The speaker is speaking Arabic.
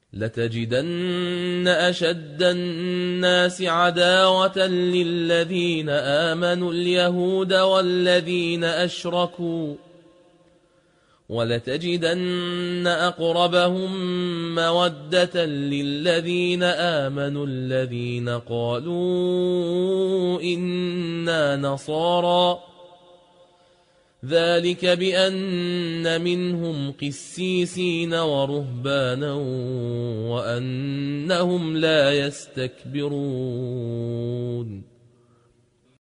لتجدن أشد الناس عداوة للذين آمنوا اليهود والذين أشركوا، ولتجدن أقربهم مودة للذين آمنوا الذين قالوا إنا نصارى، ذلك بأن منهم قسيسين ورهبانا وأنهم لا يستكبرون.